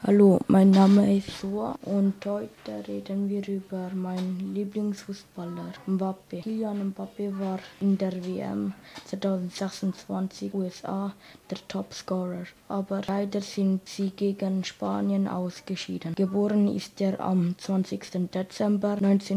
Hallo, mein Name ist Soa und heute reden wir über meinen Lieblingsfußballer Mbappé. Kylian Mbappé war in der WM 2026 USA der Topscorer, aber leider sind sie gegen Spanien ausgeschieden. Geboren ist er am 20. Dezember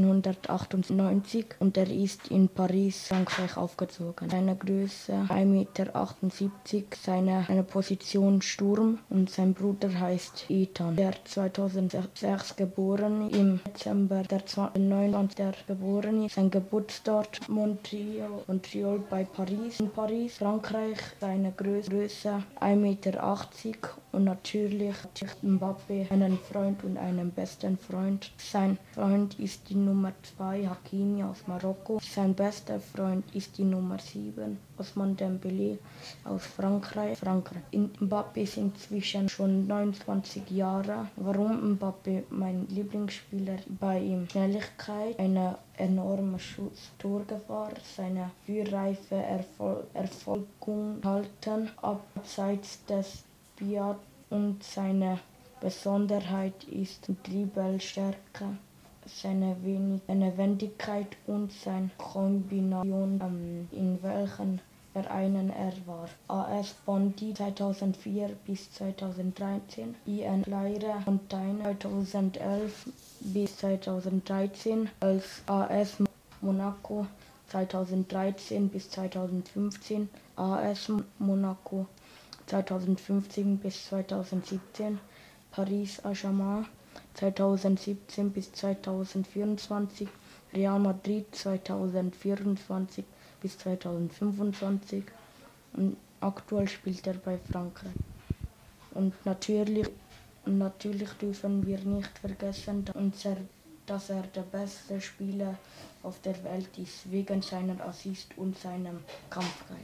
1998 und er ist in Paris, Frankreich aufgezogen. Seine Größe 1,78 m, seine Position Sturm und sein Bruder heißt Ethan. Der 2006 geboren, im Dezember der 29. geboren ist. Sein Geburtsort Montreal bei Paris, in Paris, Frankreich. Seine Größe 1,80 m und natürlich Mbappé einen Freund und einen besten Freund. Sein Freund ist die Nummer 2, Hakimi aus Marokko. Sein bester Freund ist die Nummer 7, Ousmane Dembélé aus Frankreich. Mbappé ist inzwischen schon 29 Jahre. Warum Mbappé mein Lieblingsspieler? Bei ihm Schnelligkeit, eine enorme Torgefahr, seine Führreife, Erfolgung halten, abseits des Piat und seine Besonderheit ist Dribbelstärke, seine Wendigkeit und seine Kombination, in welchen Vereinen er war. AS Bondy 2004 bis 2013, IN Leire Fontaine 2011 bis 2013, als AS Monaco 2013 bis 2015, AS Monaco 2015 bis 2017, Paris Saint-Germain 2017 bis 2024, Real Madrid 2024 bis 2025 und aktuell spielt er bei Frankreich. Und natürlich dürfen wir nicht vergessen, dass er der beste Spieler auf der Welt ist, wegen seiner Assist und seinem Kampfgeist.